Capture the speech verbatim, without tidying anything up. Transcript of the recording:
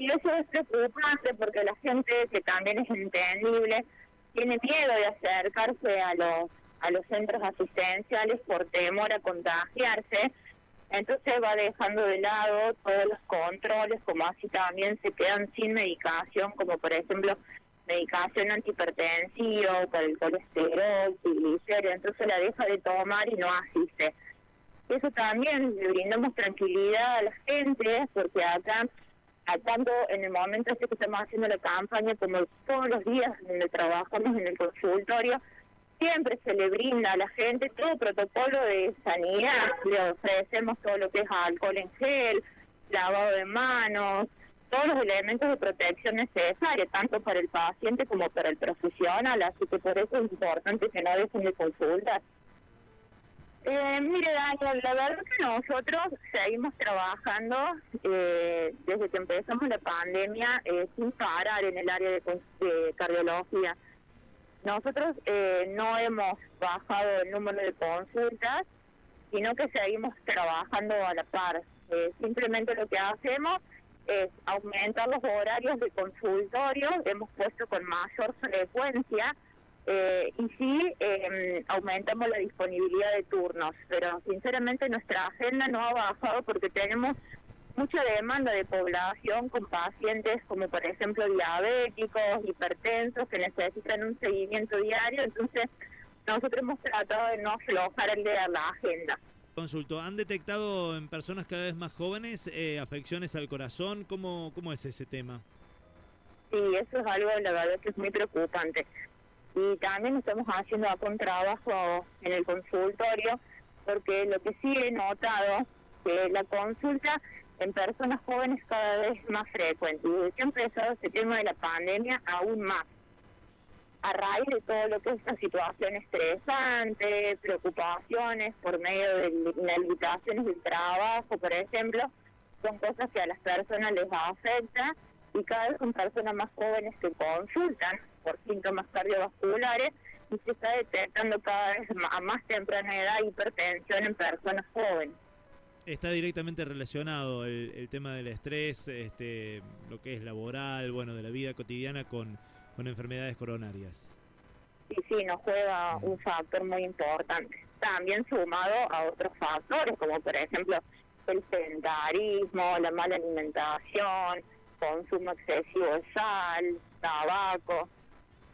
Y eso es preocupante porque la gente, que también es entendible, tiene miedo de acercarse a los, a los centros asistenciales por temor a contagiarse. Entonces va dejando de lado todos los controles, como así también se quedan sin medicación, como por ejemplo medicación antihipertensiva para el colesterol, triglicéridos, entonces la deja de tomar y no asiste. Eso también le brindamos tranquilidad a la gente, porque acá, a tanto en el momento este que estamos haciendo la campaña, como todos los días donde trabajamos en el consultorio, siempre se le brinda a la gente todo protocolo de sanidad, le ofrecemos todo lo que es alcohol en gel, lavado de manos, todos los elementos de protección necesarios, tanto para el paciente como para el profesional, así que por eso es importante que no dejen de consultar. Eh, mire, Daniel, la verdad que nosotros seguimos trabajando eh, desde que empezamos la pandemia eh, sin parar en el área de, de cardiología. Nosotros eh, no hemos bajado el número de consultas, sino que seguimos trabajando a la par. Eh, simplemente lo que hacemos es aumentar los horarios de consultorio, hemos puesto con mayor frecuencia, eh, y sí eh, aumentamos la disponibilidad de turnos, pero sinceramente nuestra agenda no ha bajado porque tenemos mucha demanda de población con pacientes como por ejemplo diabéticos, hipertensos, que necesitan un seguimiento diario, entonces nosotros hemos tratado de no aflojar el de la agenda. Consulto, ¿han detectado en personas cada vez más jóvenes eh, afecciones al corazón? ¿Cómo, cómo es ese tema? Sí, eso es algo, la verdad, que es muy preocupante. Y también estamos haciendo acá un trabajo en el consultorio, porque lo que sí he notado, que la consulta en personas jóvenes cada vez más frecuente. Y desde que ha empezado este tema de la pandemia, aún más. A raíz de todo lo que es esta situación estresante, preocupaciones por medio de inhabilitaciones del trabajo, por ejemplo, son cosas que a las personas les afectan y cada vez son personas más jóvenes que consultan por síntomas cardiovasculares y se está detectando cada vez a más temprana edad hipertensión en personas jóvenes. Está directamente relacionado el, el tema del estrés, este, lo que es laboral, bueno, de la vida cotidiana con, con enfermedades coronarias. Sí, sí, nos juega un factor muy importante. También sumado a otros factores, como por ejemplo el sedentarismo, la mala alimentación, consumo excesivo de sal, tabaco.